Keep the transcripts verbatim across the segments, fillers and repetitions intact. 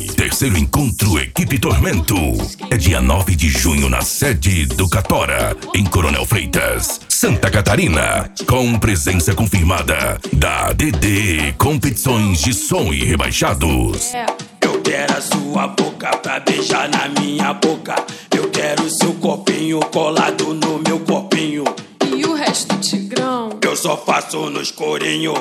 terceiro encontro Equipe Tormento. É dia nove de junho na sede do Catora, em Coronel Freitas, Santa Catarina. Com presença confirmada da D D Competições de Som e Rebaixados. Eu quero a sua boca pra beijar na minha boca. Eu quero seu corpinho colado no meu corpinho. E o resto, tigrão? Eu só faço no escurinho.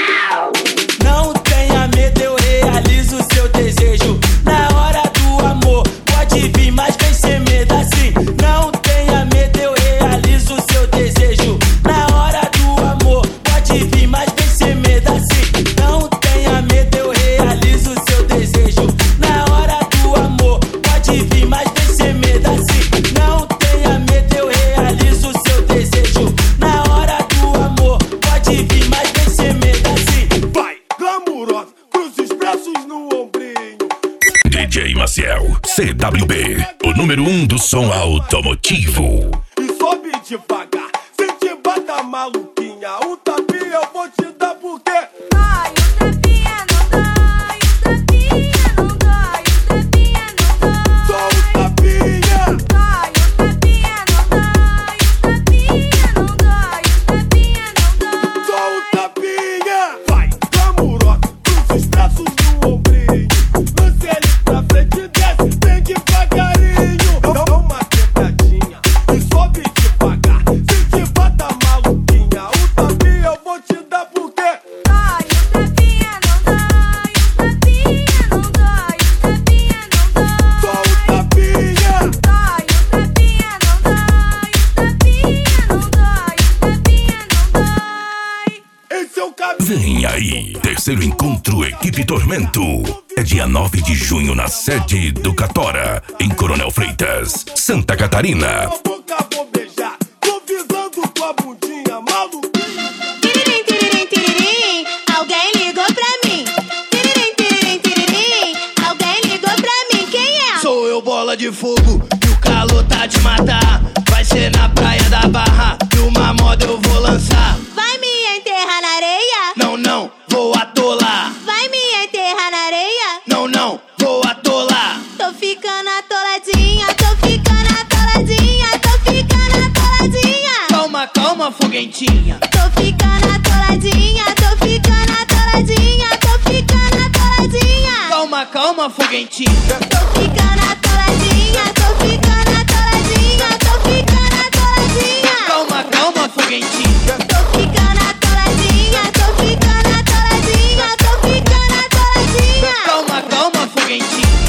Não tenha medo, eu realizo seu desejo. Na hora do amor, pode vir, mas vem sem medo assim. Não tenha medo, eu realizo seu desejo. Na hora do amor, pode vir, mas vem sem medo assim. Não tenha medo, eu realizo seu desejo. Na hora do amor, pode vir, mas vem sem medo assim. Não tenha medo, eu realizo seu desejo. Na hora do amor, pode vir, mas vem sem medo assim. Vai, glamurosa, cruzes braços no ombrinho. D J Maciel, C W B, o número um do som automotivo. E sobe devagar, se te bata maluquinha. Um tapinha eu vou te dar porque Ai, o tapinha não dói, o tapinha não dói, o tapinha não dói. só o tapinha. Ai, o tapinha não dói, o tapinha não dói, o tapinha não dói. Só o tapinha. Vai, glamurosa, cruzes braços no ombrinho. Lance ele pra frente e desce, bem devagarinho. Dá dá uma quebradinha e sobe devagar. Se te bata maluquinha, um tapinha eu vou te dar porque Ai, o tapinha não dói, o tapinha não dói, o tapinha não dói. só o tapinha. Ai, o tapinha não dói, o tapinha não dói, o tapinha não dói. Esse é o caminho. Vem aí, terceiro encontro Equipe Tormento. É dia nove de junho na sede do Catora, em Coronel Freitas, Santa Catarina. Tua boca vou beijar, tô visando tua bundinha maluquinha. Tiririm, tiririm, tiririm, alguém ligou pra mim. Tiririm, tiririm, tiririm, alguém ligou pra mim. Quem é? Sou eu, bola de fogo, e o calor tá de matar. Vai ser na praia da Barra, e uma moda eu vou lançar. Vai me enterrar na areia? Não, não, vou atolar. Vai me enterrar na areia? Não, não, vou atolar. Tô ficando atoladinha, tô ficando atoladinha, tô ficando atoladinha. Calma, calma, foguentinha. Tô ficando atoladinha, tô ficando atoladinha, tô ficando atoladinha. Calma, calma, foguentinha. Tô ficando atoladinha, tô ficando atoladinha, tô ficando atoladinha. Calma, calma, foguentinha. Tô ficando atoladinha, tô ficando atoladinha, tô ficando atoladinha. Calma, calma, foguentinha.